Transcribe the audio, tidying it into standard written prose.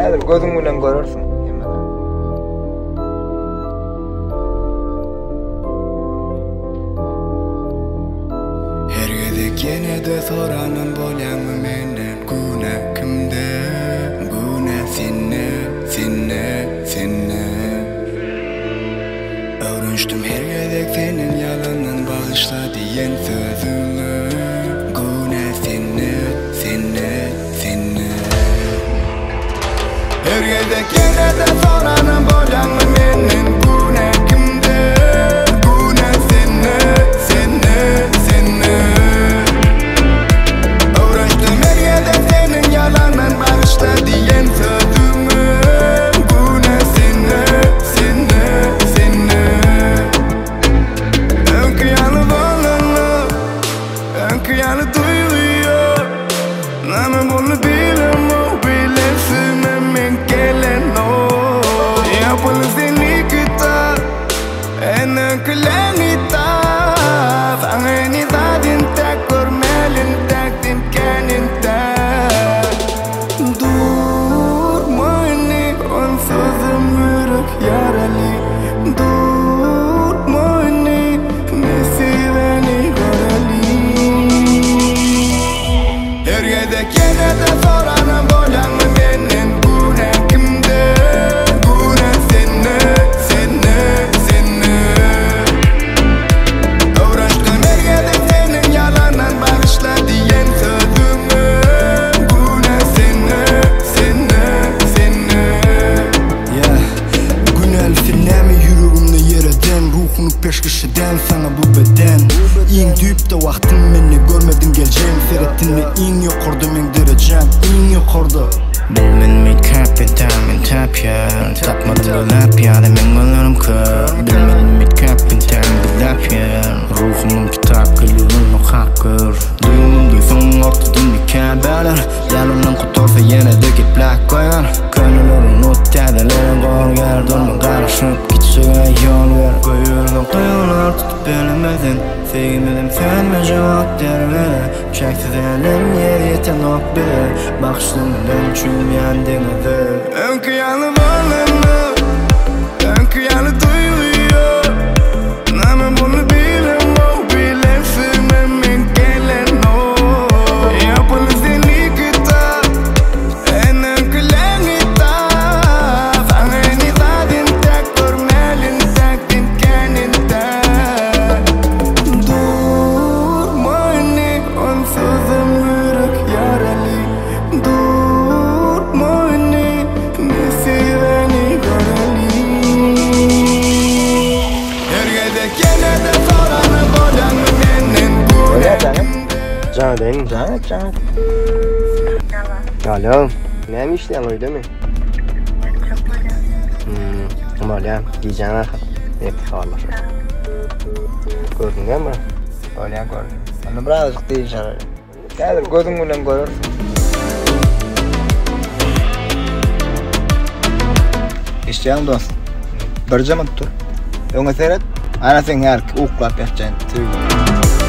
Häzir gözüň bilen görersiň. Gene de soranım bolyanmy menden guna kimde guna senne öwrünçdüm her gedek senin yalandan bağışla diyen sözüňi guna senne her gedek gene de soranım bolyanmy menden guna kimde guna senne yalandan bağışla diyen sözüme guna senne önkıyanı bağlanma önkıyanı duyuyor namı bunu bilemem bilesin hemen gelen o yapılı seni kita en önküleni ta fangeni zadin tek görmelin tektin kenin tek yarali durmani mesiveni gorali her gedek gene de soranım bolyanmy menden guna kimde guna senne öwrünçdüm her gedek senin yalandan bağışla diyen sözüme guna senne Filnämi yüreğimde yereden ruhunu peşkeşeden sana bu beden İň düýpde wagtym meni görmedin geleceğim Ferettinle iň ýokarda men derejem iň ýokarda Bilmedim kapten tapyan tapmadım lapyan men gönlüm kör Bilmedim kapten lapyan ruhumun kitap gülüğünü hakkır Duyumum duysun ortadan bir kabeler Yanımdan kutorsa yine de git plak koyar Könülürün uttedeleri gorgar Durma karışıp gitsüge yol ver Koyurdum kıyılar tutup bilemedin Sevmedim senme cevap dermene Çeksiz elim yer yeten ok bilir Bakışlarımdan çülmeyen denedi önkıyanı bağlanma önkıyanı duyuyor namı bunu bilemem bilesin hemen gelen o yapılı seni kita en önküleni ta fangeni zadin tek görmelin tektin kenin tek durmani onsuzum yürek yarali durmani mesiveni gorali her gedek gene de soranım bolyanmy menden guna kimde Canım benim canım. Alo. Näme işleýän öýdemi? Bolýan, giýjän arka. Etihalla. Görünýärmi? Bolýan görünýär. Ana birazjyk diýişär. Häzir gözüň bilen görersiň. İşleýän dost. Bir jamat dur. Öňe seret. Ana sen her uklap ýatjan.